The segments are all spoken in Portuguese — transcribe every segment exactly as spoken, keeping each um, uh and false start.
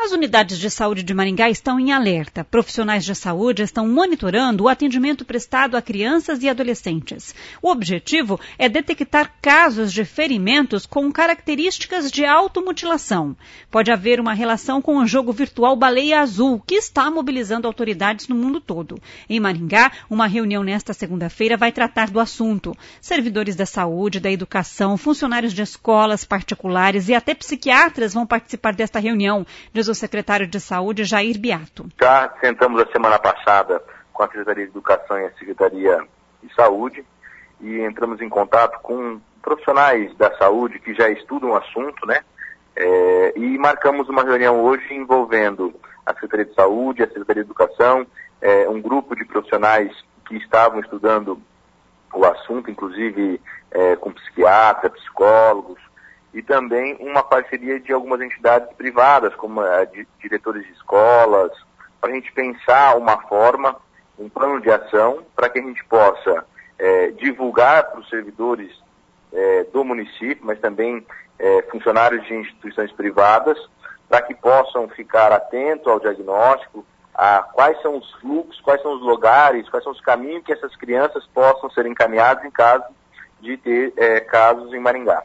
As unidades de saúde de Maringá estão em alerta. Profissionais de saúde estão monitorando o atendimento prestado a crianças e adolescentes. O objetivo é detectar casos de ferimentos com características de automutilação. Pode haver uma relação com o jogo virtual Baleia Azul, que está mobilizando autoridades no mundo todo. Em Maringá, uma reunião nesta segunda-feira vai tratar do assunto. Servidores da saúde, da educação, funcionários de escolas particulares e até psiquiatras vão participar desta reunião, diz o secretário de Saúde, Jair Beato. Já sentamos a semana passada com a Secretaria de Educação e a Secretaria de Saúde e entramos em contato com profissionais da saúde que já estudam o assunto, né? É, e marcamos uma reunião hoje envolvendo a Secretaria de Saúde, a Secretaria de Educação, é, um grupo de profissionais que estavam estudando o assunto, inclusive é, com psiquiatras, psicólogos, e também uma parceria de algumas entidades privadas, como a de diretores de escolas, para a gente pensar uma forma, um plano de ação, para que a gente possa é, divulgar para os servidores é, do município, mas também é, funcionários de instituições privadas, para que possam ficar atentos ao diagnóstico, a quais são os fluxos, quais são os lugares, quais são os caminhos que essas crianças possam ser encaminhadas em caso de ter é, casos em Maringá.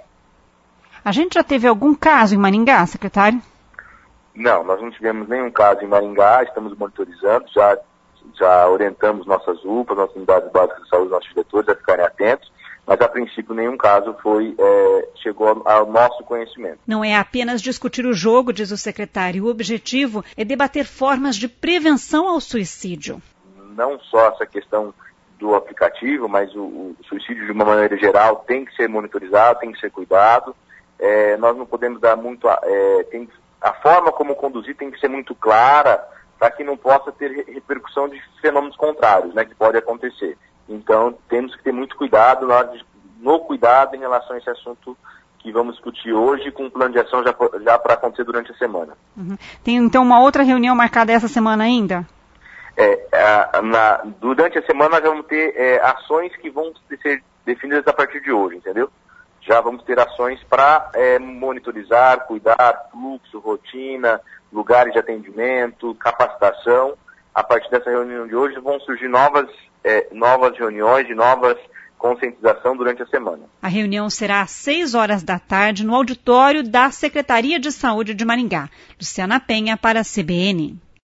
A gente já teve algum caso em Maringá, secretário? Não, nós não tivemos nenhum caso em Maringá, estamos monitorizando, já, já orientamos nossas U P As, nossas unidades básicas de saúde, nossos diretores a ficarem atentos, mas a princípio nenhum caso foi, é, chegou ao nosso conhecimento. Não é apenas discutir o jogo, diz o secretário, o objetivo é debater formas de prevenção ao suicídio. Não só essa questão do aplicativo, mas o, o suicídio de uma maneira geral tem que ser monitorizado, tem que ser cuidado. É, nós não podemos dar muito, é, tem, a forma como conduzir tem que ser muito clara para que não possa ter repercussão de fenômenos contrários, né, que pode acontecer. Então temos que ter muito cuidado de, no cuidado em relação a esse assunto que vamos discutir hoje, com um plano de ação já, já para acontecer durante a semana. Uhum. Tem então uma outra reunião marcada essa semana ainda? É, a, na, durante a semana nós vamos ter é, ações que vão ser definidas a partir de hoje, entendeu? Já vamos ter ações para é, monitorizar, cuidar, fluxo, rotina, lugares de atendimento, capacitação. A partir dessa reunião de hoje vão surgir novas, é, novas reuniões e novas conscientização durante a semana. A reunião será às seis horas da tarde no auditório da Secretaria de Saúde de Maringá. Luciana Penha para a C B N.